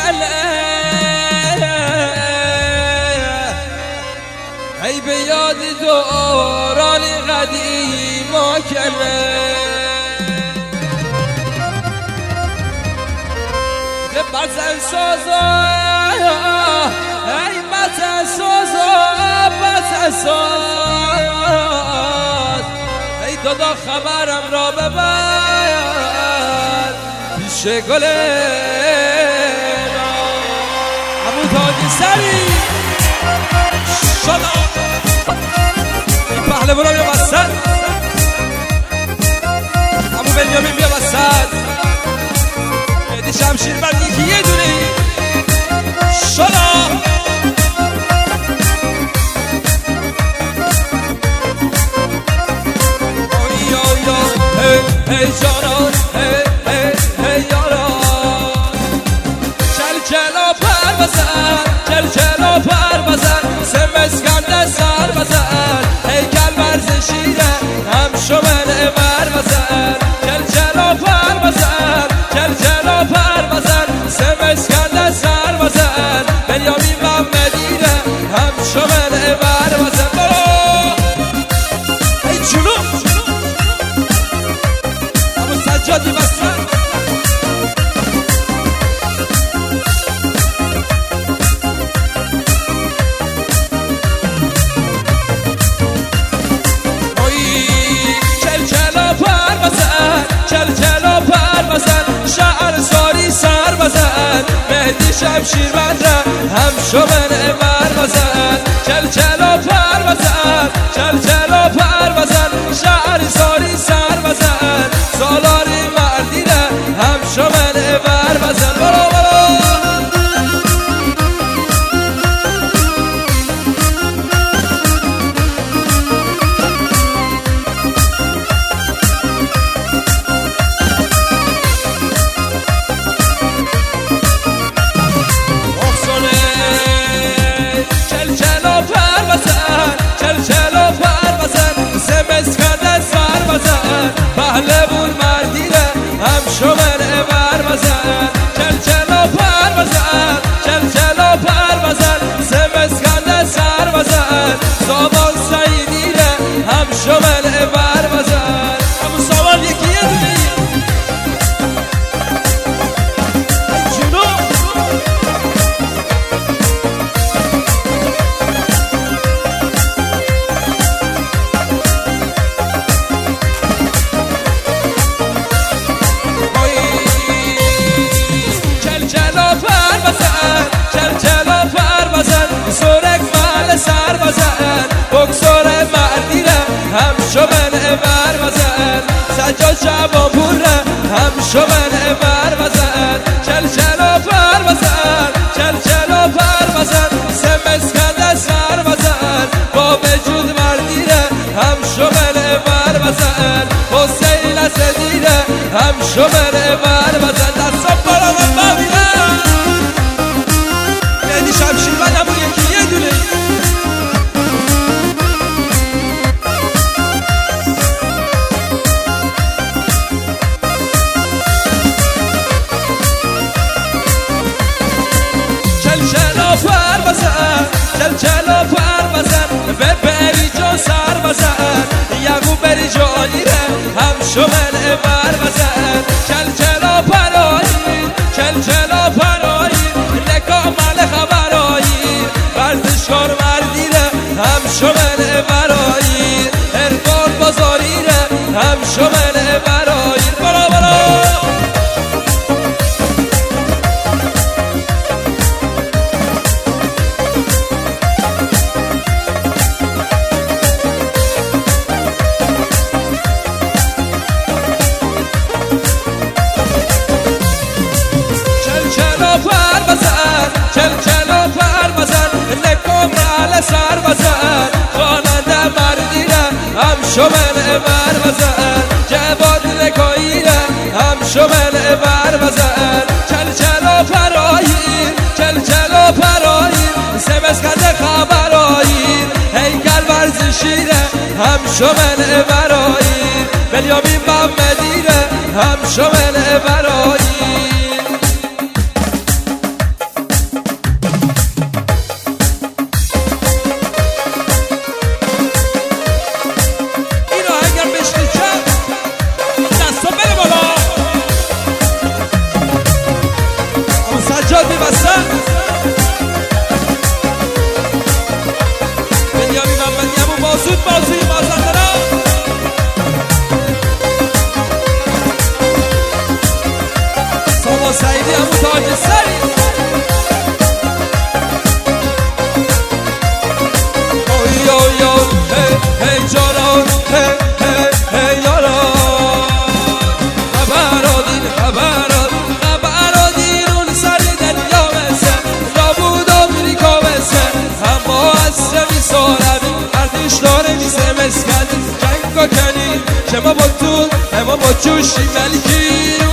کله ای به یاد دوران قدیم و کله بزن سازا ای بزن سازا بزن ساز ای دادا خبرم را ببر پیش گله عمو تاجی سری شلا این پهلوانا بیا وسط عمو بنیامین بیا وسط مهدی شمشیر بند یکی یه دونه شلا ای جانان ای یاران چل چلا پر بزن چل چلا پر بزن سه مسکنده سر بزن ای کل ورزشیره هم شمله بر بزن چل چلا پر بزن چل چلا پر بزن سه مسکنده سر بزن بنیامین محمدیره هم شمله بر بزن ای جلو سجادی بستن چل چلا پر بزن چل چلا پر بزن شعر ساری سر بزن مهدی شمشیر بندره هم شمله بر بزن چل چلا پر بزن چل چلا پر بزن شعر ساری سر بزن سالاری مردیره هم شمله بر بزن برو برو چل چلا پر بزن چل چلا پر بزن سه مسکنده سر بزن پهلوون مردیره هم شمله بر بزن چل چلا پر بزن چل چلا پر بزن سه مسکنده سر بزن سامان سعیدیره هم شمله بر بزن همون سامان یکی یه دونه سر بزن بکسور مردیره هم شمله بر بزن سجاد شبان پوره هم شمله بر بزن چل چلا پر بزن چل چلا پر بزن سه مسکنده سر بزن با وجود مردیره هم شمله بر بزن حسین اسدیره هم شمله بر بزن دستم بالا من ببینم مهدی شمشیر بند همون یکی یه دونه چل چلا پر بزن به بری جا سر بزن یعقوب بری جانیره هم شمله بر بزن چل چلا پرایی چل چلا پرایی نکامل خبرایی ورزشکار مردیره هم شمله برایی ارفان بازاریره هم شمله برایی برو برو چل چلا پر بزن نکام علی سر بزن خواننده مردیره هم شمله بر بزن جواد لکاییره هم شمله بر بزن چل چلا پرایی چل چلا پرایی سه مسکنده خبرایی هیکل ورزشیره هم شمله برایی بنیامین محمدیره هم شمله برایی سعیدی همون تاج سری هی جاران هی یاران خبرادین اون سر دنیا مثل رابود آمریکا مثل اما اصر میسارمی ارتش داره میسه مسکن جنگ کنی که ما با تو اما با جوشی ملکی